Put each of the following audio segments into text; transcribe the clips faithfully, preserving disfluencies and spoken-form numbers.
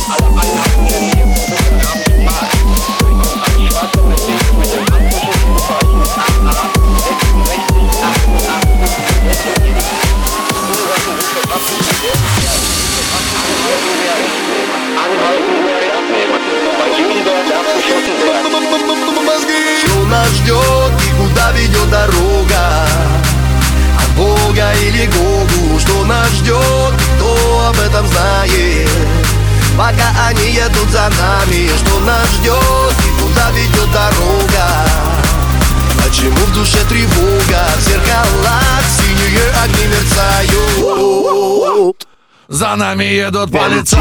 Что нас ждет и куда ведет дорога? От Бога или Гогу? Что нас ждет, кто об этом знает? Пока они едут за нами. Что нас ждет и куда ведет дорога? Почему в душе тревога? В зеркалах синие огни мерцают. За нами едут полицаи.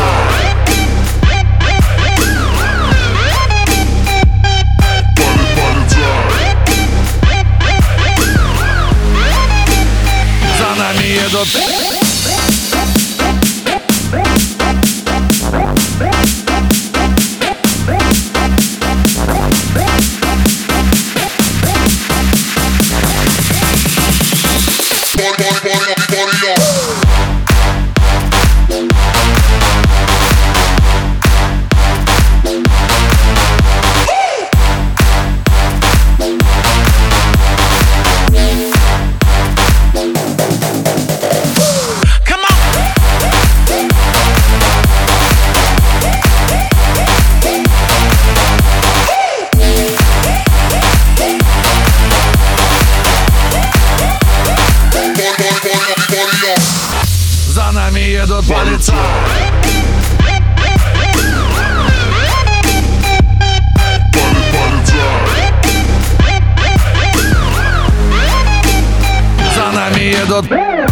За нами едут. За нами едут полицаи. За нами едут.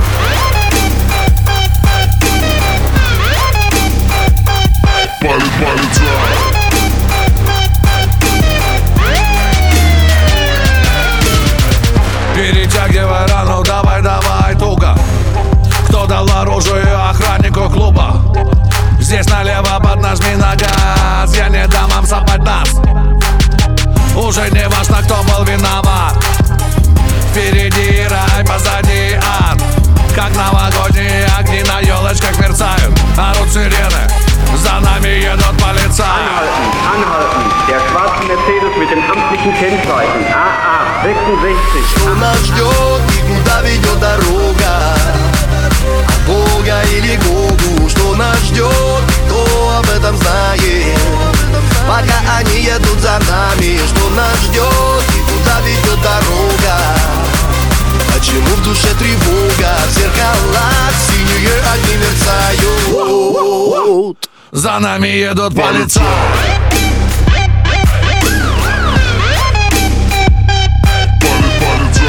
Перетягивай рану, давай, давай, туго. Кто дал оружие охраннику клуба? Здесь налево поднажми на газ. Я не дам вам сапать нас. Уже не важно, кто был виноват. Впереди рай, позади ад. Как новогодние огни на елочках мерцают. Орут сирены, за нами едут полицаи. Anhalten, anhalten. Der schwarze Mercedes mit den amtlichen Kennzeichen A A sechsundsechzig. Что нас ждет и куда ведет дорога? От Бога или Гогу? Что нас ждет, кто об этом знает? Пока они едут за нами. Что нас ждет и куда ведет дорога? Почему в душе тревога? В зеркалах синие огни мерцают. За нами едут полицаи.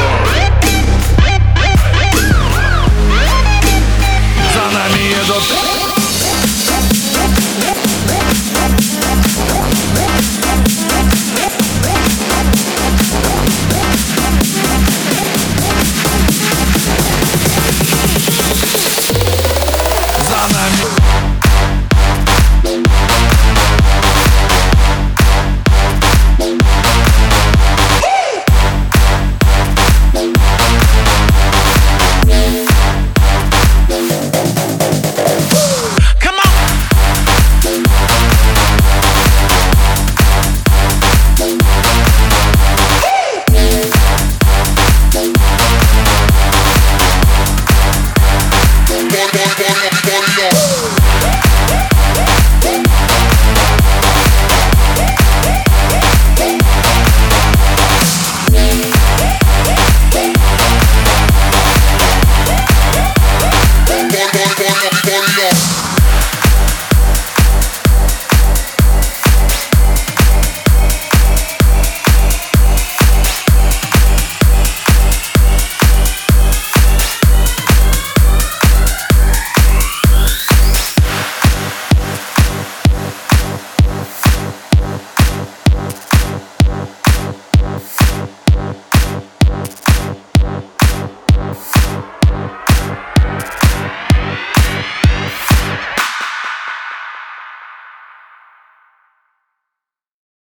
За нами едут.